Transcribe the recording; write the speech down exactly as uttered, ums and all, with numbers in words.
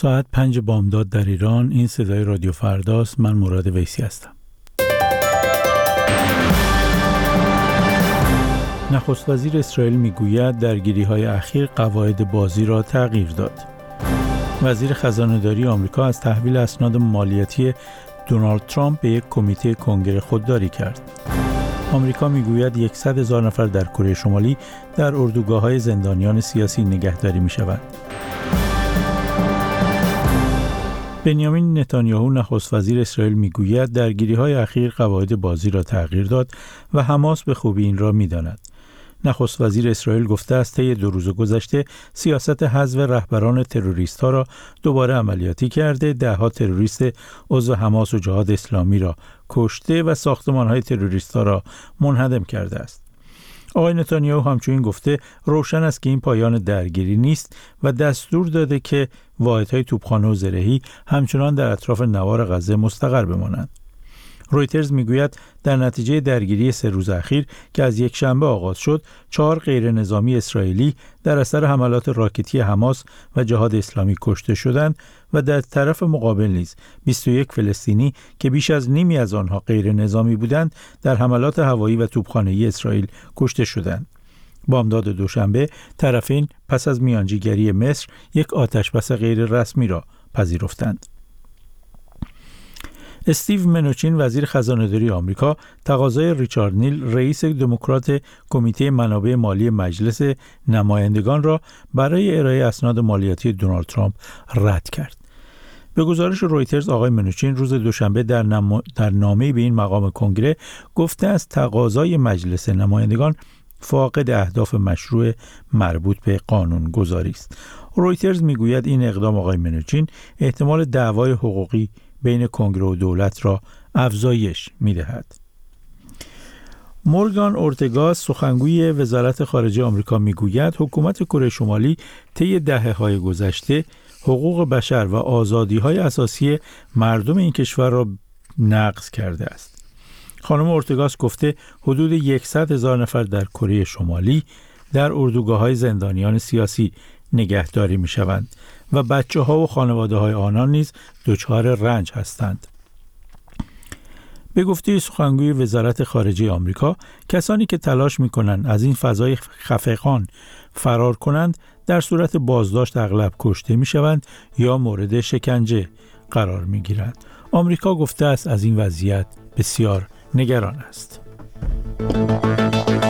ساعت پنج بامداد در ایران. این صدای رادیو فرداست. من مراد ویسی هستم. نخست وزیر اسرائیل میگوید درگیری‌های اخیر قواعد بازی را تغییر داد. وزیر خزانه‌داری آمریکا از تحویل اسناد مالیاتی دونالد ترامپ به یک کمیته کنگره خودداری کرد. آمریکا میگوید صد هزار نفر در کره شمالی در اردوگاه‌های زندانیان سیاسی نگهداری می‌شوند. بنیامین نتانیاهو نخست وزیر اسرائیل میگوید درگیری‌های اخیر قواعد بازی را تغییر داد و حماس به خوبی این را می‌داند. نخست وزیر اسرائیل گفته است طی دو روز گذشته سیاست حذف رهبران تروریست‌ها را دوباره عملیاتی کرده، ده‌ها تروریست عضو حماس و جهاد اسلامی را کشته و ساختمان‌های تروریست‌ها را منهدم کرده است. آقای نتانیاهو همچنین گفته روشن است که این پایان درگیری نیست و دستور داده که واحدهای توپخانه و زرهی همچنان در اطراف نوار غزه مستقر بمانند. رویترز میگوید در نتیجه درگیری سه روز اخیر که از یک شنبه آغاز شد، چهار غیر نظامی اسرائیلی در اثر حملات راکتی حماس و جهاد اسلامی کشته شدند و در طرف مقابل نیز بیست و یک فلسطینی که بیش از نیمی از آنها غیر نظامی بودند در حملات هوایی و توپخانه‌ای اسرائیل کشته شدند. بامداد دوشنبه طرفین پس از میانجیگری مصر یک آتشبس غیر رسمی را پذیرفتند. استیو منوچین وزیر خزانه‌داری آمریکا تقاضای ریچارد نیل رئیس دموکرات کمیته منابع مالی مجلس نمایندگان را برای ارائه اسناد مالیاتی دونالد ترامپ رد کرد. به گزارش رویترز آقای منوچین روز دوشنبه در, نما... در نامه‌ای به این مقام کنگره گفته است تقاضای مجلس نمایندگان فاقد اهداف مشروع مربوط به قانون گذاری است. رویترز میگوید این اقدام آقای منوچین احتمال دعوای حقوقی بین کنگره و دولت را افزایش می‌دهد. مورگان اورتگا سخنگوی وزارت خارجه آمریکا میگوید حکومت کره شمالی طی دهه‌های گذشته حقوق بشر و آزادی‌های اساسی مردم این کشور را نقض کرده است. خانم اورتگاس گفته حدود صد هزار نفر در کره شمالی در اردوگاه‌های زندانیان سیاسی نگهداری می‌شوند و بچه‌ها و خانواده‌های آنان نیز دچار رنج هستند. به گفته سخنگوی وزارت خارجه آمریکا، کسانی که تلاش می‌کنند از این فضای خفقان فرار کنند در صورت بازداشت اغلب کشته می‌شوند یا مورد شکنجه قرار می‌گیرند. آمریکا گفته است از این وضعیت بسیار نگران است.